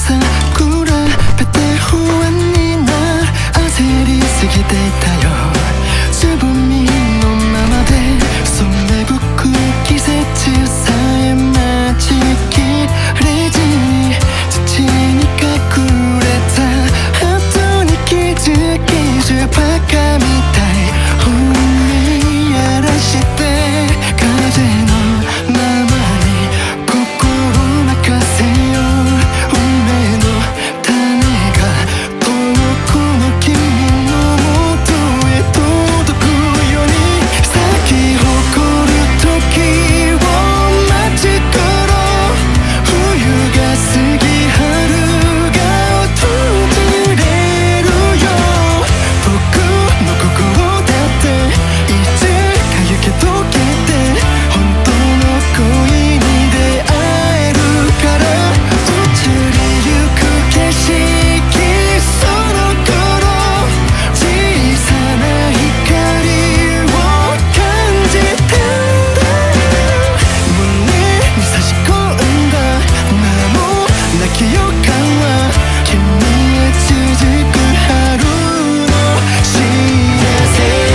さ比べて不安になる焦りすぎていたよ自分身のままでそれ吹く季節さえ待ちきれずに土に隠れた後に気づきじバカみたい踏み荒らして風のままに心任せよ運命の種が遠くの君の元へ届くように咲き誇る時を待ち頃冬が過ぎ春が訪れるよ僕の心だっていつか行け溶けて本当の恋に出会えるから移りゆく景色その頃小さな光を感じたんだ胸に差し込んだ名もなき予感は君へ続く春の幸せ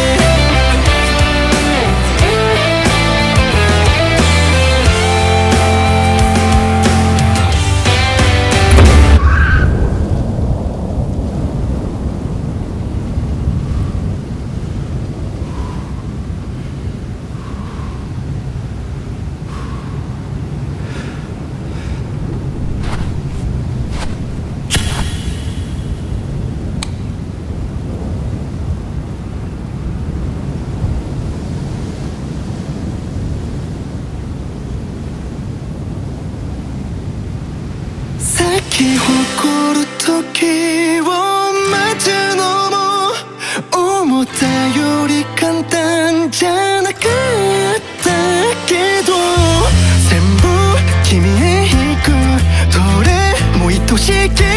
咲き誇る時を待つのも思ったより簡単じゃなかったけど全部君へ行くどれも愛しき